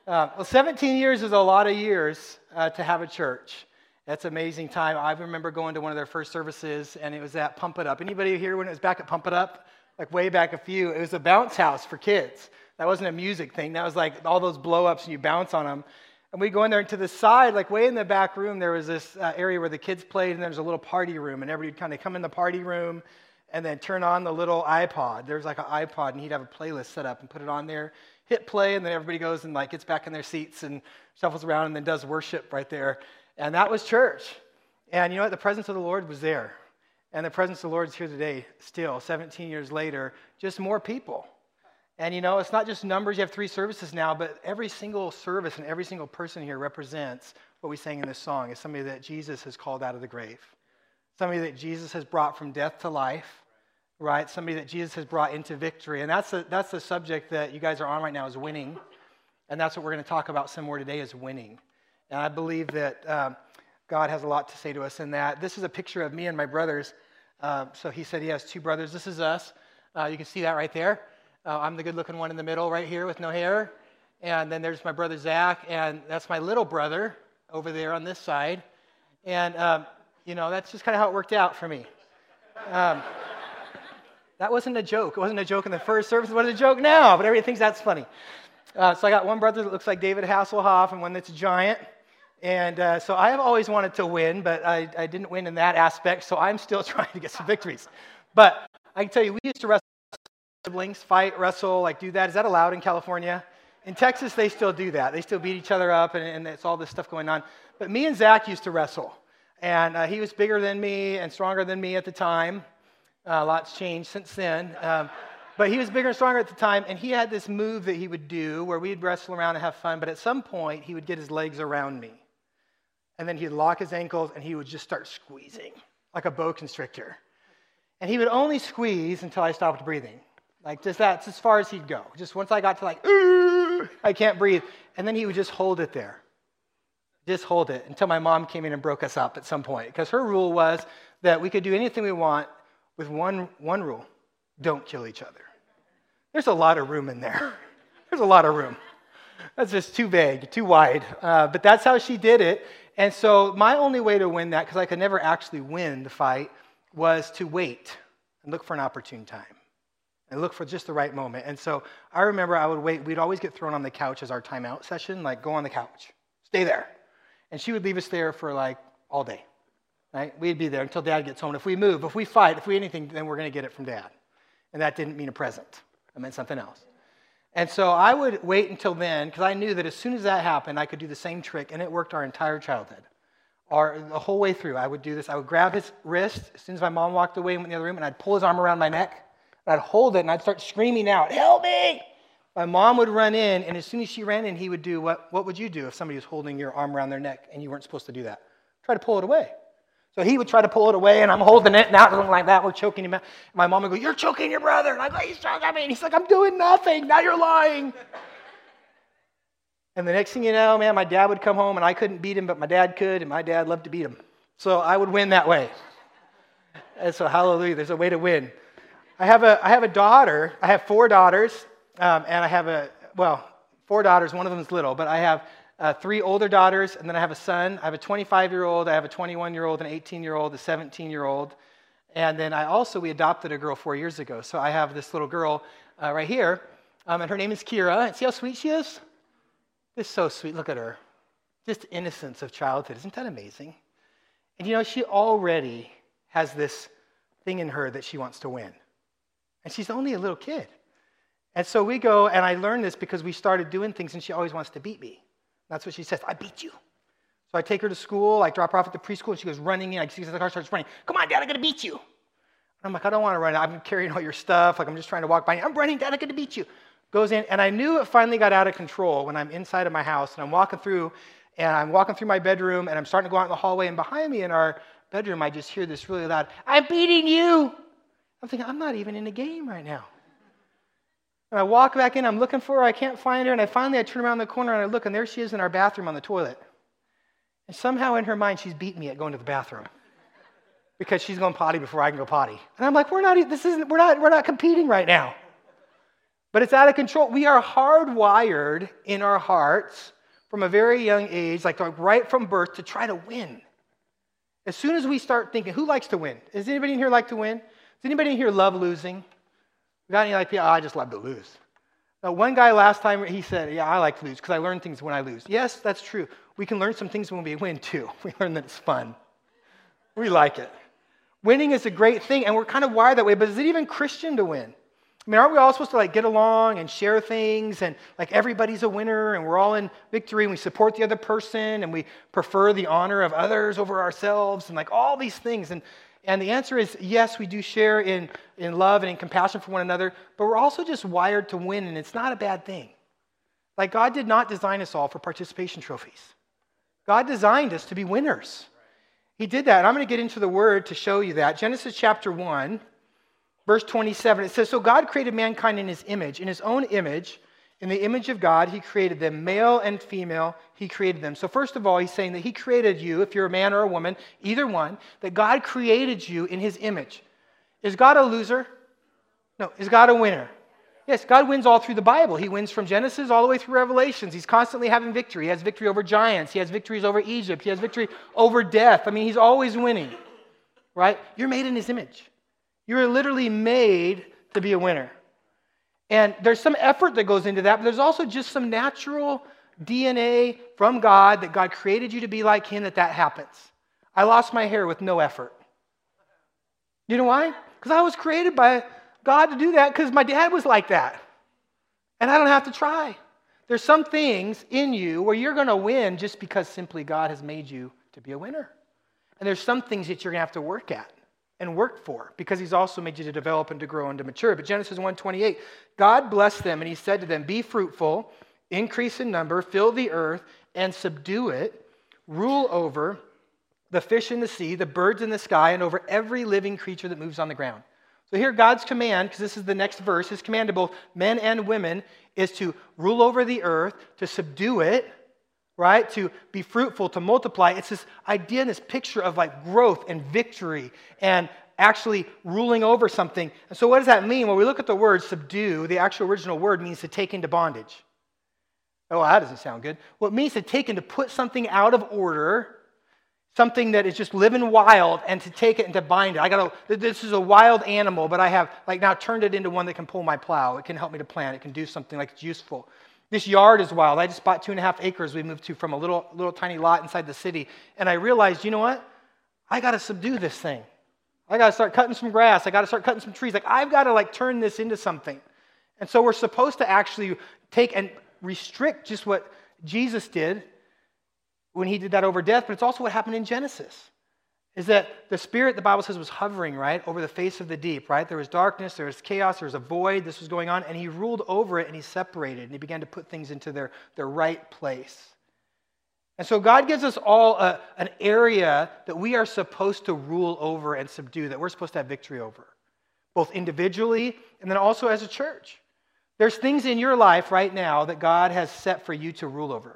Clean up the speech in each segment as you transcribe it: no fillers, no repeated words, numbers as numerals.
Well, 17 years is a lot of years to have a church. That's an amazing time. I remember going to one of their first services, and it was at Pump It Up. Anybody here when it was back at Pump It Up? Like way back a few. It was a bounce house for kids. That wasn't a music thing. That was like all those blow-ups, and you bounce on them. And we go in there, and to the side, like way in the back room, there was this area where the kids played, and there was a little party room, and everybody would kind of come in the party room and then turn on the little iPod. There was like an iPod, and he'd have a playlist set up and put it on there. Hit play, and then everybody goes and like gets back in their seats and shuffles around and then does worship right there. And that was church. And you know what? The presence of the Lord was there. And the presence of the Lord is here today still, 17 years later, just more people. And you know, it's not just numbers. You have 3 services now, but every single service and every single person here represents what we sang in this song. Is somebody that Jesus has called out of the grave. Somebody that Jesus has brought from death to life. Right, somebody that Jesus has brought into victory. And that's the subject that you guys are on right now is winning. And that's what we're going to talk about some more today is winning. And I believe that God has a lot to say to us in that. This is a picture of me and my brothers. So he said he has 2 brothers. This is us. You can see that right there. I'm the good-looking one in the middle right here with no hair. And then there's my brother Zach. And that's my little brother over there on this side. And, you know, that's just kind of how it worked out for me. That wasn't a joke. It wasn't a joke in the first service. It wasn't a joke now, but everybody thinks that's funny. So I got one brother that looks like David Hasselhoff and one that's a giant. And so I have always wanted to win, but I didn't win in that aspect, so I'm still trying to get some victories. But I can tell you, we used to wrestle siblings, fight, wrestle, like do that. Is that allowed in California? In Texas, they still do that. They still beat each other up, and it's all this stuff going on. But me and Zach used to wrestle. And he was bigger than me and stronger than me at the time. A lot's changed since then. But he was bigger and stronger at the time, and he had this move that he would do where we'd wrestle around and have fun, but at some point, he would get his legs around me. And then he'd lock his ankles, and he would just start squeezing like a boa constrictor. And he would only squeeze until I stopped breathing. Like, just that's as far as he'd go. Just once I got to like, I can't breathe. And then he would just hold it there. Just hold it until my mom came in and broke us up at some point. Because her rule was that we could do anything we want with one rule: don't kill each other. There's a lot of room in there. There's a lot of room. That's just too vague, too wide. But that's how she did it. And so my only way to win that, because I could never actually win the fight, was to wait and look for an opportune time and look for just the right moment. And so I remember I would wait. We'd always get thrown on the couch as our timeout session, like go on the couch, stay there. And she would leave us there for like all day. Right? We'd be there until Dad gets home. If we move, if we fight, if we anything, then we're going to get it from Dad. And that didn't mean a present. It meant something else. And so I would wait until then, because I knew that as soon as that happened, I could do the same trick, and it worked our entire childhood. Or the whole way through, I would do this. I would grab his wrist as soon as my mom walked away and went in the other room, and I'd pull his arm around my neck, and I'd hold it, and I'd start screaming out, "Help me!" My mom would run in, and as soon as she ran in, he would do, what would you do if somebody was holding your arm around their neck and you weren't supposed to do that? Try to pull it away. So he would try to pull it away, and I'm holding it, and now it's looking like that. We're choking him out. My mom would go, "You're choking your brother." And I go, "He's choking me." And he's like, "I'm doing nothing. Now you're lying." And the next thing you know, man, my dad would come home, and I couldn't beat him, but my dad could, and my dad loved to beat him. So I would win that way. And so hallelujah, there's a way to win. I have a daughter. I have 4 daughters, and I have 4 daughters. One of them is little, but I have 3 older daughters, and then I have a son. I have a 25-year-old, I have a 21-year-old, an 18-year-old, a 17-year-old. And then we adopted a girl 4 years ago. So I have this little girl right here, and her name is Kira. And see how sweet she is? Just so sweet. Look at her. Just innocence of childhood. Isn't that amazing? And you know, she already has this thing in her that she wants to win. And she's only a little kid. And so we go, and I learned this because we started doing things, and she always wants to beat me. That's what she says. "I beat you." So I take her to school, I drop her off at the preschool, and she goes running in. I see the car, starts running. "Come on, Dad, I'm going to beat you." And I'm like, "I don't want to run. I'm carrying all your stuff. Like, I'm just trying to walk by you. I'm running, Dad, I'm going to beat you." Goes in, and I knew it finally got out of control when I'm inside of my house, and I'm walking through my bedroom, and I'm starting to go out in the hallway, and behind me in our bedroom, I just hear this really loud, "I'm beating you." I'm thinking, I'm not even in a game right now. And I walk back in, I'm looking for her, I can't find her, and I turn around the corner and I look, and there she is in our bathroom on the toilet. And somehow in her mind, she's beating me at going to the bathroom because she's going potty before I can go potty. And I'm like, we're not competing right now. But it's out of control. We are hardwired in our hearts from a very young age, like right from birth, to try to win. As soon as we start thinking, who likes to win? Does anybody in here like to win? Does anybody in here love losing? Got any like, I just love to lose. Now, one guy last time, he said, I like to lose because I learn things when I lose. Yes, that's true. We can learn some things when we win too. We learn that it's fun. We like it. Winning is a great thing, and we're kind of wired that way, but is it even Christian to win? I mean, aren't we all supposed to get along and share things and everybody's a winner and we're all in victory and we support the other person and we prefer the honor of others over ourselves and all these things? And the answer is yes, we do share in love and in compassion for one another, but we're also just wired to win, and it's not a bad thing. God did not design us all for participation trophies. God designed us to be winners. He did that, and I'm going to get into the Word to show you that. Genesis chapter 1, verse 27, it says, "So God created mankind in His image. In His own image, in the image of God, He created them. Male and female, He created them." So first of all, He's saying that He created you, if you're a man or a woman, either one, that God created you in His image. Is God a loser? No. Is God a winner? Yes, God wins all through the Bible. He wins from Genesis all the way through Revelations. He's constantly having victory. He has victory over giants. He has victories over Egypt. He has victory over death. I mean, He's always winning, right? You're made in His image. You're literally made to be a winner. And there's some effort that goes into that, but there's also just some natural DNA from God that God created you to be like Him, that happens. I lost my hair with no effort. You know why? Because I was created by God to do that because my dad was like that. And I don't have to try. There's some things in you where you're going to win just because simply God has made you to be a winner. And there's some things that you're going to have to work at and work for because He's also made you to develop and to grow and to mature. But Genesis 1:28, God blessed them and He said to them, "Be fruitful, increase in number, fill the earth and subdue it, rule over the fish in the sea, the birds in the sky, and over every living creature that moves on the ground." So here God's command, because this is the next verse, His command to both men and women is to rule over the earth, to subdue it, right? To be fruitful, to multiply. It's this idea and this picture of growth and victory and actually ruling over something. And so what does that mean? When we look at the word subdue, the actual original word means to take into bondage. Oh, that doesn't sound good. Well, it means to take and to put something out of order, something that is just living wild, and to take it and to bind it. This is a wild animal, but I have now turned it into one that can pull my plow. It can help me to plant. It can do something it's useful. This yard is wild. I just bought 2.5 acres we moved to from a little tiny lot inside the city. And I realized, you know what? I got to subdue this thing. I got to start cutting some grass. I got to start cutting some trees. I've got to turn this into something. And so we're supposed to actually take and restrict just what Jesus did when He did that over death, but it's also what happened in Genesis. Is that the Spirit, the Bible says, was hovering, right, over the face of the deep, right? There was darkness, there was chaos, there was a void, this was going on, and He ruled over it, and He separated, and He began to put things into their right place. And so God gives us all an area that we are supposed to rule over and subdue, that we're supposed to have victory over, both individually and then also as a church. There's things in your life right now that God has set for you to rule over.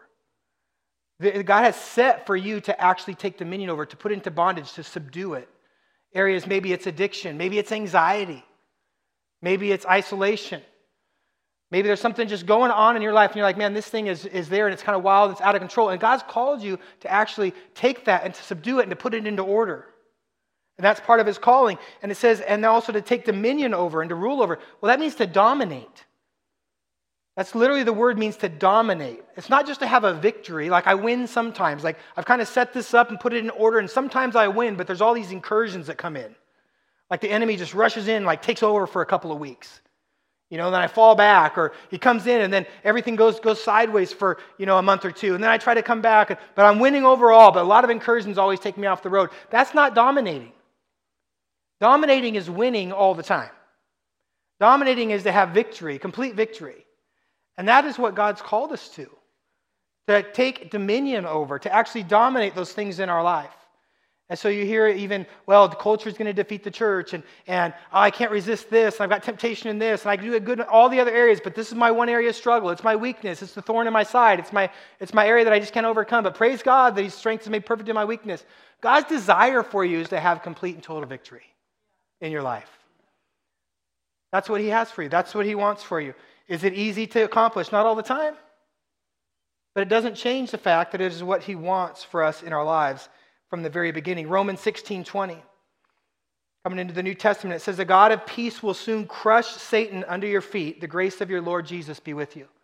God has set for you to actually take dominion over, to put into bondage, to subdue it. Areas, maybe it's addiction, maybe it's anxiety, maybe it's isolation. Maybe there's something just going on in your life and you're like, man, this thing is there and it's kind of wild, it's out of control. And God's called you to actually take that and to subdue it and to put it into order. And that's part of His calling. And it says, and also to take dominion over and to rule over. Well, that means to dominate. That's literally the word means to dominate. It's not just to have a victory, I win sometimes. I've kind of set this up and put it in order, and sometimes I win, but there's all these incursions that come in. The enemy just rushes in, takes over for a couple of weeks. Then I fall back, or he comes in, and then everything goes sideways for, a month or two. And then I try to come back, but I'm winning overall, but a lot of incursions always take me off the road. That's not dominating. Dominating is winning all the time. Dominating is to have victory, complete victory. And that is what God's called us to take dominion over, to actually dominate those things in our life. And so you hear even, well, the culture is going to defeat the church, and I can't resist this, and I've got temptation in this, and I can do it good in all the other areas, but this is my one area of struggle. It's my weakness. It's the thorn in my side. It's my area that I just can't overcome. But praise God that His strength is made perfect in my weakness. God's desire for you is to have complete and total victory in your life. That's what He has for you. That's what He wants for you. Is it easy to accomplish? Not all the time. But it doesn't change the fact that it is what he wants for us in our lives from the very beginning. Romans 16:20. Coming into the New Testament, it says, the God of peace will soon crush Satan under your feet. The grace of your Lord Jesus be with you.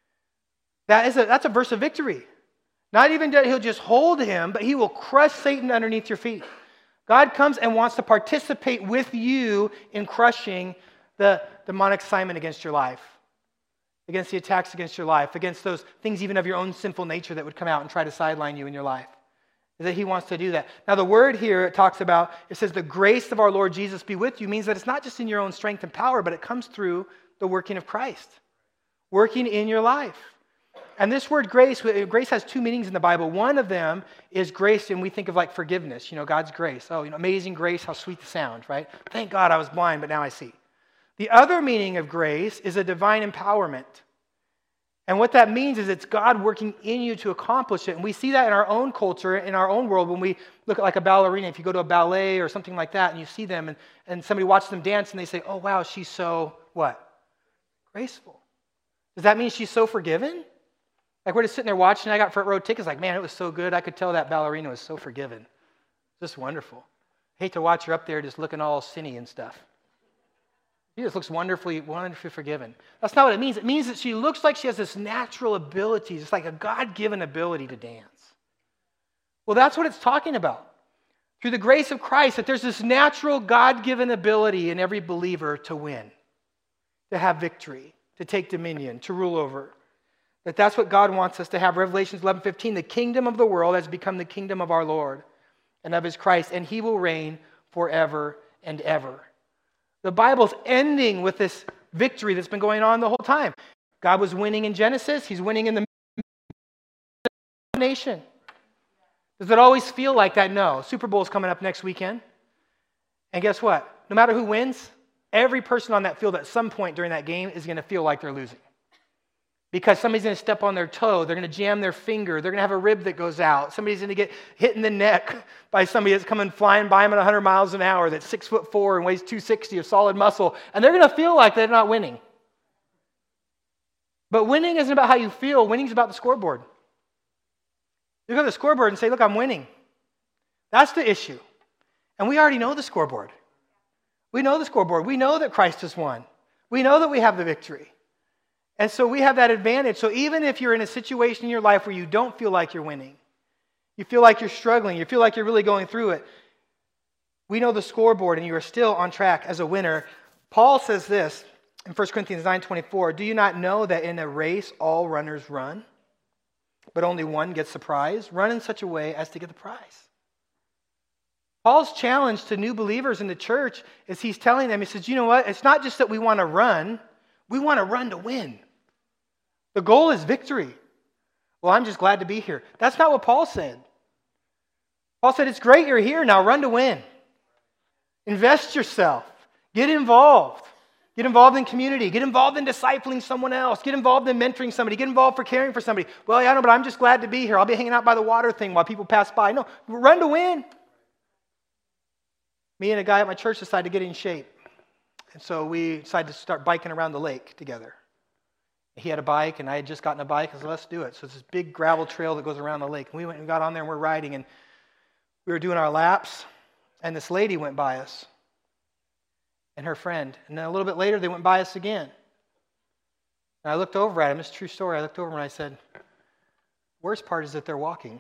That's a verse of victory. Not even that he'll just hold him, but he will crush Satan underneath your feet. God comes and wants to participate with you in crushing the demonic assignment against your life, against the attacks against your life, against those things even of your own sinful nature that would come out and try to sideline you in your life. That he wants to do that. Now the word here it talks about, it says the grace of our Lord Jesus be with you, means that it's not just in your own strength and power, but it comes through the working of Christ, working in your life. And this word grace has two meanings in the Bible. One of them is grace, and we think of like forgiveness, God's grace. Oh, amazing grace, how sweet the sound, right? Thank God I was blind, but now I see. The other meaning of grace is a divine empowerment. And what that means is it's God working in you to accomplish it. And we see that in our own culture, in our own world, when we look at like a ballerina. If you go to a ballet or something like that and you see them and somebody watches them dance and they say, oh, wow, she's so, what? Graceful. Does that mean she's so forgiven? Like we're just sitting there watching, I got front row tickets, like, man, it was so good. I could tell that ballerina was so forgiven. Just wonderful. I hate to watch her up there just looking all sinny and stuff. She just looks wonderfully forgiven. That's not what it means. It means that she looks like she has this natural ability. It's like a God-given ability to dance. Well, that's what it's talking about. Through the grace of Christ, that there's this natural God-given ability in every believer to win, to have victory, to take dominion, to rule over. That's what God wants us to have. Revelation 11:15, the kingdom of the world has become the kingdom of our Lord and of his Christ, and he will reign forever and ever. The Bible's ending with this victory that's been going on the whole time. God was winning in Genesis. He's winning in the nation. Does it always feel like that? No. Super Bowl's coming up next weekend. And guess what? No matter who wins, every person on that field at some point during that game is going to feel like they're losing. Because somebody's going to step on their toe, they're going to jam their finger, they're going to have a rib that goes out, somebody's going to get hit in the neck by somebody that's coming flying by them at 100 miles an hour, that's 6'4" and weighs 260 of solid muscle, and they're going to feel like they're not winning. But winning isn't about how you feel, winning's about the scoreboard. You go to the scoreboard and say, look, I'm winning. That's the issue. And we already know the scoreboard. We know the scoreboard. We know that Christ has won. We know that we have the victory. And so we have that advantage. So even if you're in a situation in your life where you don't feel like you're winning, you feel like you're struggling, you feel like you're really going through it, we know the scoreboard and you are still on track as a winner. Paul says this in 1 Corinthians 9:24, do you not know that in a race all runners run, but only one gets the prize? Run in such a way as to get the prize. Paul's challenge to new believers in the church is he's telling them, he says, you know what? It's not just that we want to run to win. The goal is victory. Well, I'm just glad to be here. That's not what Paul said. Paul said, it's great you're here, now run to win. Invest yourself. Get involved. Get involved in community. Get involved in discipling someone else. Get involved in mentoring somebody. Get involved for caring for somebody. Well, yeah, I know, but I'm just glad to be here. I'll be hanging out by the water thing while people pass by. No, run to win. Me and a guy at my church decided to get in shape. And so we decided to start biking around the lake together. He had a bike, and I had just gotten a bike. I said, let's do it. So it's this big gravel trail that goes around the lake. And we went and got on there, and we're riding, and we were doing our laps, and this lady went by us, and her friend. And then a little bit later, they went by us again. And I looked over at him. It's a true story. I looked over and I said, worst part is that they're walking.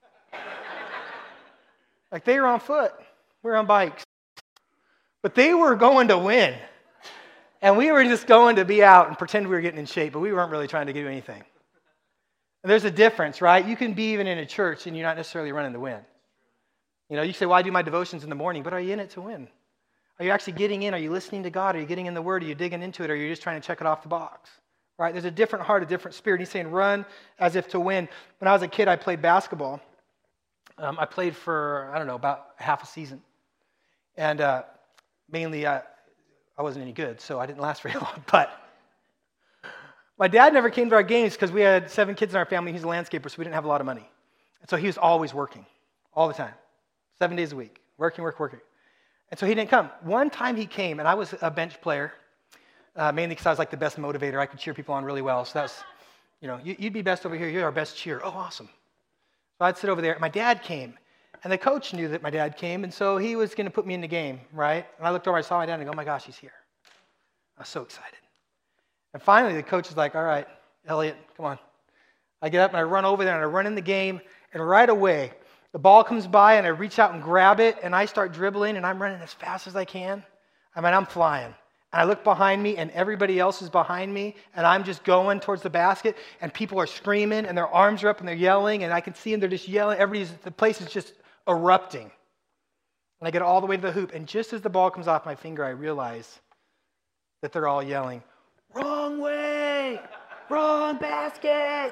Like they were on foot. We were on bikes. But they were going to win. And we were just going to be out and pretend we were getting in shape, but we weren't really trying to do anything. And there's a difference, right? You can be even in a church and you're not necessarily running to win. You say, well, I do my devotions in the morning, but are you in it to win? Are you actually getting in? Are you listening to God? Are you getting in the Word? Are you digging into it? Or are you just trying to check it off the box? Right? There's a different heart, a different spirit. He's saying run as if to win. When I was a kid, I played basketball. I played for, about half a season. And mainly I wasn't any good, so I didn't last very long. But my dad never came to our games because we had 7 kids in our family. He's a landscaper, so we didn't have a lot of money. And so he was always working, all the time, 7 days a week, working. And so he didn't come. One time he came, and I was a bench player. mainly because I was like the best motivator. I could cheer people on really well. So that was, you'd be best over here. You're our best cheer. Oh, awesome. So I'd sit over there. My dad came, and the coach knew that my dad came, and so he was going to put me in the game, right? And I looked over, I saw my dad, and I go, oh my gosh, he's here. I was so excited. And finally, the coach is like, all right, Elliot, come on. I get up, and I run over there, and I run in the game, and right away, the ball comes by, and I reach out and grab it, and I start dribbling, and I'm running as fast as I can. I mean, I'm flying. And I look behind me, and everybody else is behind me, and I'm just going towards the basket, and people are screaming, and their arms are up, and they're yelling, and I can see them, they're just yelling. The place is just erupting. And I get all the way to the hoop, and just as the ball comes off my finger, I realize that they're all yelling, wrong way, wrong basket.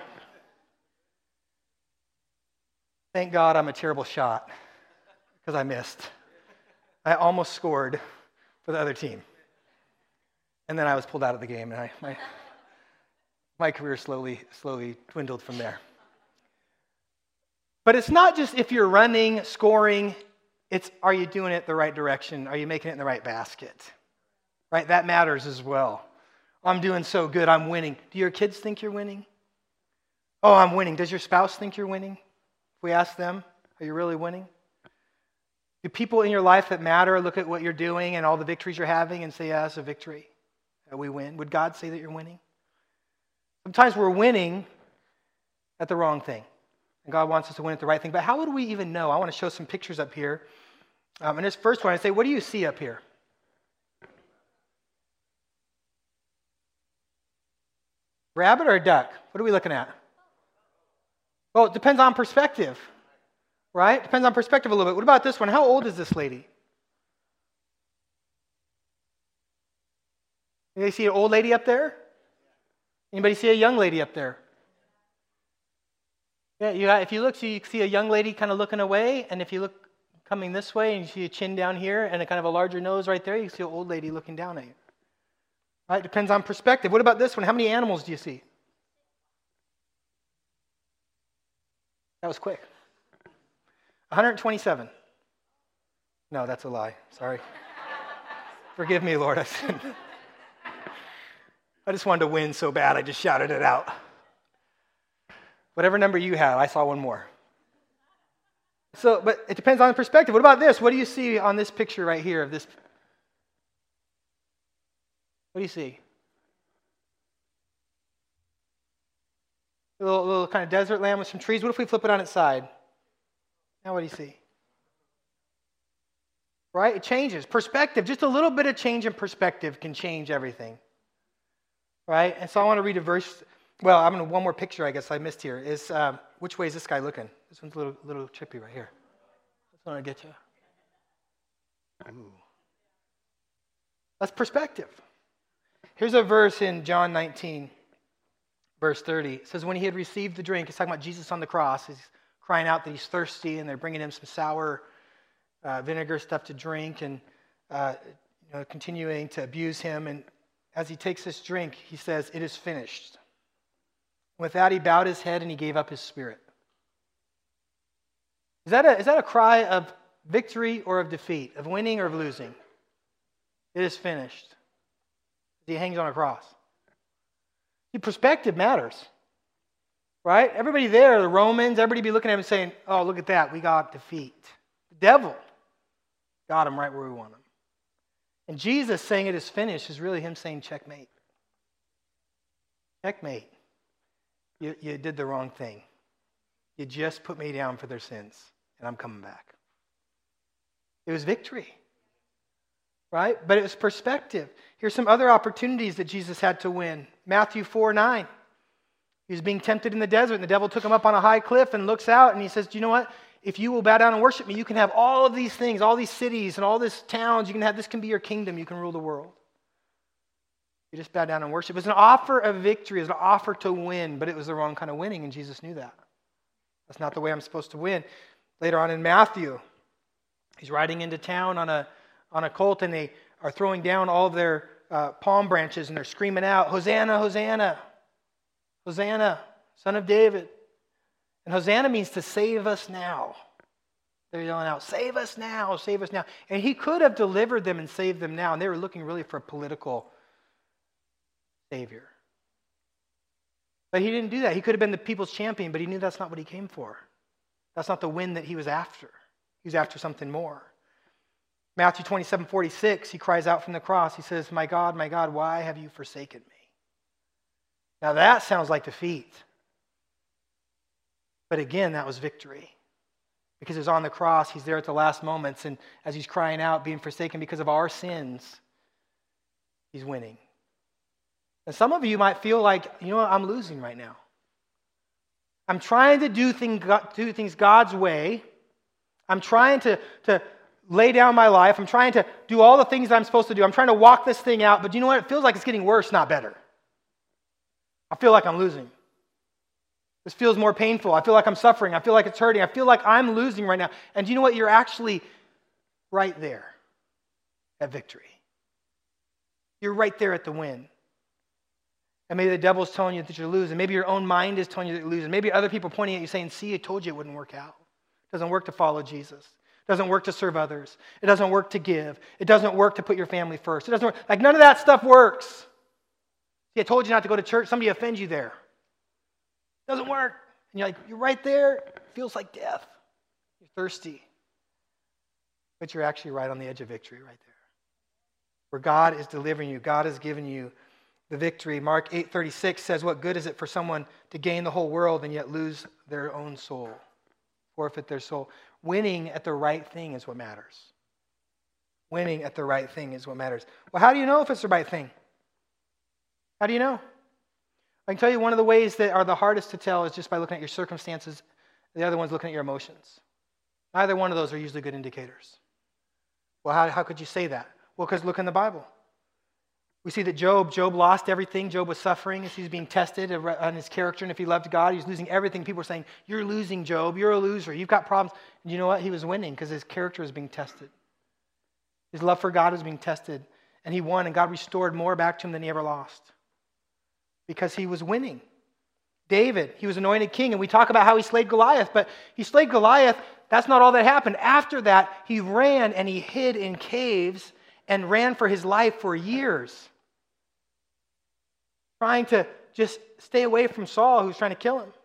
Thank God I'm a terrible shot, because I missed. I almost scored for the other team. And then I was pulled out of the game, and my career slowly dwindled from there. But it's not just if you're running, scoring, it's are you doing it the right direction? Are you making it in the right basket? Right? That matters as well. I'm doing so good, I'm winning. Do your kids think you're winning? Oh, I'm winning. Does your spouse think you're winning? If we ask them, are you really winning? Do people in your life that matter look at what you're doing and all the victories you're having and say, yeah, that's a victory? We win. Would God say that you're winning? Sometimes we're winning at the wrong thing. And God wants us to win at the right thing. But how would we even know? I want to show some pictures up here. And this first one, I say, what do you see up here? Rabbit or a duck? What are we looking at? Well, it depends on perspective, right? Depends on perspective a little bit. What about this one? How old is this lady? Anybody see an old lady up there? Anybody see a young lady up there? Yeah, if you look, so you see a young lady kind of looking away, and if you look coming this way and you see a chin down here and a kind of a larger nose right there, you see an old lady looking down at you. Right? Depends on perspective. What about this one? How many animals do you see? That was quick. 127. No, that's a lie. Sorry. Forgive me, Lord. I just wanted to win so bad, I just shouted it out. Whatever number you have, I saw one more. So, but it depends on the perspective. What about this? What do you see on this picture right here of this? What do you see? A little kind of desert land with some trees. What if we flip it on its side? Now what do you see? Right? It changes. Perspective. Just a little bit of change in perspective can change everything. Right? And so I want to read a verse. Well, I'm going to one more picture I guess I missed here. Is which way is this guy looking? This one's a little trippy right here. That's what I get you. Ooh. That's perspective. Here's a verse in John 19, verse 30. It says, when he had received the drink, it's talking about Jesus on the cross. He's crying out that he's thirsty, and they're bringing him some sour vinegar stuff to drink, and continuing to abuse him. And as he takes this drink, he says, it is finished. With that, he bowed his head and he gave up his spirit. Is that a cry of victory or of defeat, of winning or of losing? It is finished. He hangs on a cross. See, perspective matters, right? Everybody there, the Romans, everybody be looking at him and saying, oh, look at that, we got defeat. The devil got him right where we want him. And Jesus saying it is finished is really him saying checkmate. Checkmate. You did the wrong thing. You just put me down for their sins, and I'm coming back. It was victory, right? But it was perspective. Here's some other opportunities that Jesus had to win. Matthew 4:9. He was being tempted in the desert, and the devil took him up on a high cliff and looks out, and he says, do you know what? If you will bow down and worship me, you can have all of these things, all these cities and all these towns. This can be your kingdom. You can rule the world. You just bow down and worship. It was an offer of victory. It was an offer to win, but it was the wrong kind of winning, and Jesus knew that. That's not the way I'm supposed to win. Later on in Matthew, he's riding into town on a colt, and they are throwing down all of their palm branches, and they're screaming out, Hosanna, Hosanna, Hosanna, Son of David. And Hosanna means to save us now. They're yelling out, save us now, save us now. And he could have delivered them and saved them now, and they were looking really for a political Savior. But he didn't do that. He could have been the people's champion, but he knew that's not what he came for. That's not the win that he was after. He was after something more. Matthew 27:46, he cries out from the cross. He says, my God, why have you forsaken me? Now that sounds like defeat. But again, that was victory. Because it was on the cross, he's there at the last moments, and as he's crying out, being forsaken because of our sins, he's winning. And some of you might feel like, you know what, I'm losing right now. I'm trying to do things God's way. I'm trying to lay down my life. I'm trying to do all the things I'm supposed to do. I'm trying to walk this thing out, but you know what? It feels like it's getting worse, not better. I feel like I'm losing. This feels more painful. I feel like I'm suffering. I feel like it's hurting. I feel like I'm losing right now. And do you know what? You're actually right there at victory. You're right there at the win. And maybe the devil's telling you that you're losing. Maybe your own mind is telling you that you're losing. Maybe other people pointing at you saying, see, I told you it wouldn't work out. It doesn't work to follow Jesus. It doesn't work to serve others. It doesn't work to give. It doesn't work to put your family first. It doesn't work. Like none of that stuff works. See, I told you not to go to church. Somebody offends you there. It doesn't work. And you're like, you're right there. It feels like death. You're thirsty. But you're actually right on the edge of victory right there. Where God is delivering you. God has given you the victory. Mark 8:36 says, what good is it for someone to gain the whole world and yet lose their own soul? Forfeit their soul. Winning at the right thing is what matters. Winning at the right thing is what matters. Well, how do you know if it's the right thing? How do you know? I can tell you one of the ways that are the hardest to tell is just by looking at your circumstances. The other one's looking at your emotions. Neither one of those are usually good indicators. Well, how could you say that? Well, because look in the Bible. We see that Job lost everything. Job was suffering as he was being tested on his character, and if he loved God, he was losing everything. People were saying, you're losing, Job. You're a loser. You've got problems. And you know what? He was winning because his character was being tested. His love for God was being tested, and he won, and God restored more back to him than he ever lost because he was winning. David, he was anointed king, and we talk about how he slayed Goliath, but he slayed Goliath. That's not all that happened. After that, he ran and he hid in caves and ran for his life for years, trying to just stay away from Saul, who was trying to kill him.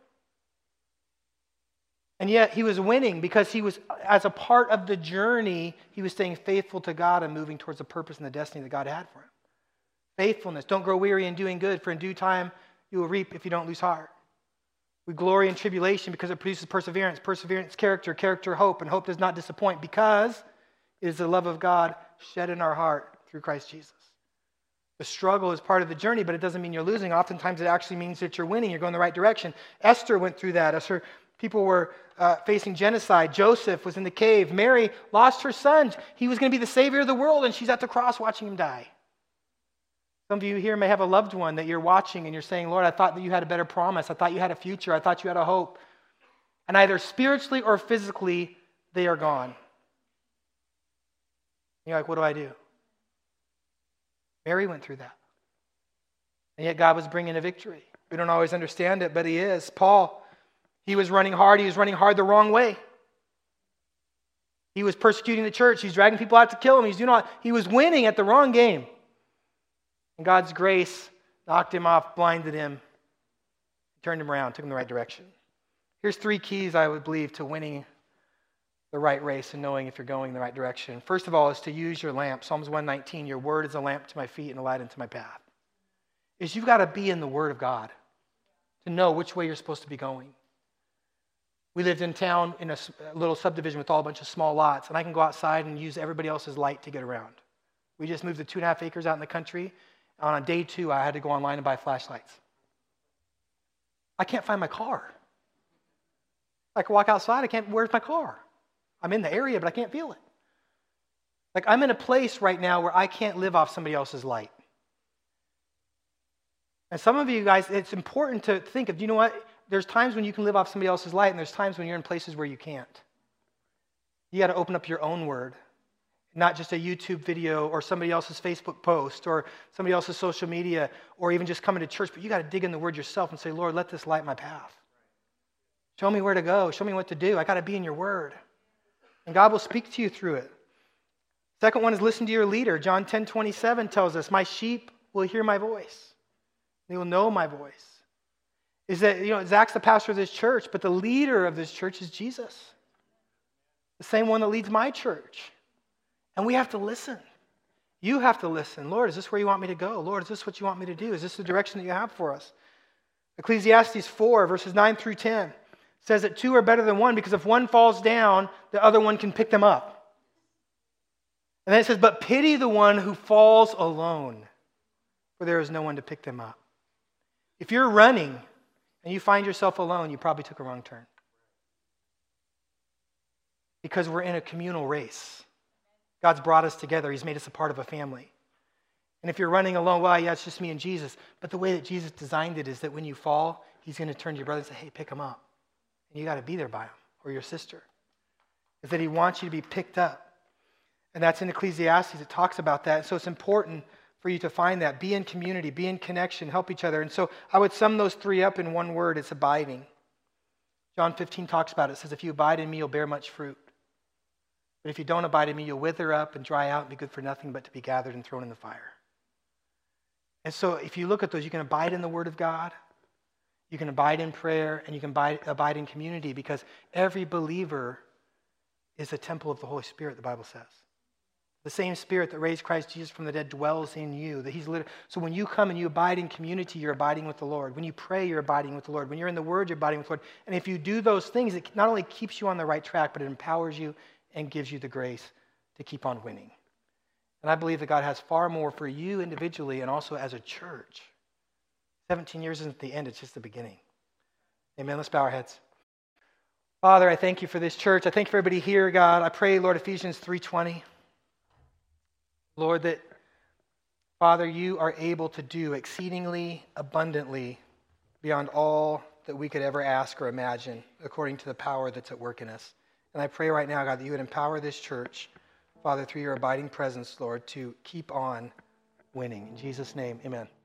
And yet he was winning because he was, as a part of the journey, he was staying faithful to God and moving towards the purpose and the destiny that God had for him. Faithfulness. Don't grow weary in doing good, for in due time you will reap if you don't lose heart. We glory in tribulation because it produces perseverance. Perseverance, character. Character, hope. And hope does not disappoint because it is the love of God shed in our heart through Christ Jesus. The struggle is part of the journey, but it doesn't mean you're losing. Oftentimes it actually means that you're winning. You're going the right direction. Esther went through that as her people were facing genocide. Joseph was in the cave. Mary lost her son. He was going to be the savior of the world, and she's at the cross watching him die. Some of you here may have a loved one that you're watching and you're saying, Lord, I thought that you had a better promise. I thought you had a future. I thought you had a hope. And either spiritually or physically, they are gone. You're like, what do I do? Mary went through that. And yet God was bringing a victory. We don't always understand it, but he is. Paul, he was running hard. He was running hard the wrong way. He was persecuting the church. He was dragging people out to kill him. He was winning at the wrong game. And God's grace knocked him off, blinded him, turned him around, took him the right direction. Here's 3 keys, I would believe, to winning the right race and knowing if you're going in the right direction. First of all is to use your lamp. Psalms 119, your word is a lamp to my feet and a light into my path. Is you've got to be in the word of God to know which way you're supposed to be going. We lived in town in a little subdivision with all a bunch of small lots, and I can go outside and use everybody else's light to get around. We just moved to 2.5 acres out in the country. On day 2, I had to go online and buy flashlights. I can't find my car. I can walk outside, where's my car? I'm in the area, but I can't feel it. Like I'm in a place right now where I can't live off somebody else's light. And some of you guys, it's important to think of, you know what? There's times when you can live off somebody else's light, and there's times when you're in places where you can't. You got to open up your own word. Not just a YouTube video or somebody else's Facebook post or somebody else's social media or even just coming to church, but you got to dig in the word yourself and say, Lord, let this light my path. Show me where to go. Show me what to do. I got to be in your word. And God will speak to you through it. Second one is listen to your leader. John 10:27 tells us, my sheep will hear my voice. They will know my voice. Is that, Zach's the pastor of this church, but the leader of this church is Jesus. The same one that leads my church. And we have to listen. You have to listen. Lord, is this where you want me to go? Lord, is this what you want me to do? Is this the direction that you have for us? Ecclesiastes 4, verses 9 through 10 says that two are better than one because if one falls down, the other one can pick them up. And then it says, but pity the one who falls alone, for there is no one to pick them up. If you're running and you find yourself alone, you probably took a wrong turn. Because we're in a communal race. God's brought us together. He's made us a part of a family. And if you're running alone, well, yeah, it's just me and Jesus. But the way that Jesus designed it is that when you fall, he's going to turn to your brother and say, hey, pick him up. And you got to be there by him, or your sister. Is that he wants you to be picked up. And that's in Ecclesiastes. It talks about that. So it's important for you to find that. Be in community, be in connection, help each other. And so I would sum those three up in one word. It's abiding. John 15 talks about it. It says, if you abide in me, you'll bear much fruit. But if you don't abide in me, you'll wither up and dry out and be good for nothing but to be gathered and thrown in the fire. And so if you look at those, you can abide in the Word of God, you can abide in prayer, and you can abide in community, because every believer is a temple of the Holy Spirit, the Bible says. The same Spirit that raised Christ Jesus from the dead dwells in you. So when you come and you abide in community, you're abiding with the Lord. When you pray, you're abiding with the Lord. When you're in the Word, you're abiding with the Lord. And if you do those things, it not only keeps you on the right track, but it empowers you and gives you the grace to keep on winning. And I believe that God has far more for you individually and also as a church. 17 years isn't the end, it's just the beginning. Amen. Let's bow our heads. Father, I thank you for this church. I thank you for everybody here, God. I pray, Lord, Ephesians 3:20. Lord, that, Father, you are able to do exceedingly abundantly beyond all that we could ever ask or imagine, according to the power that's at work in us. And I pray right now, God, that you would empower this church, Father, through your abiding presence, Lord, to keep on winning. In Jesus' name, amen.